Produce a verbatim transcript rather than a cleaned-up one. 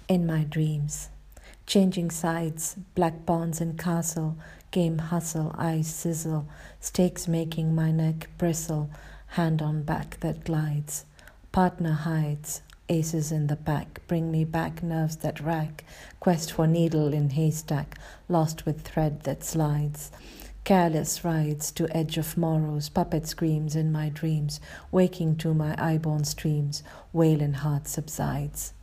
in my dreams. Changing sides, black pawns and castle, game hustle, eyes sizzle, stakes making my neck bristle, hand on back that glides. Partner hides, aces in the pack, bring me back nerves that rack, quest for needle in haystack, lost with thread that slides. Careless rides to edge of morrows, puppet screams in my dreams, waking to my eyeborn streams, wail in heart subsides.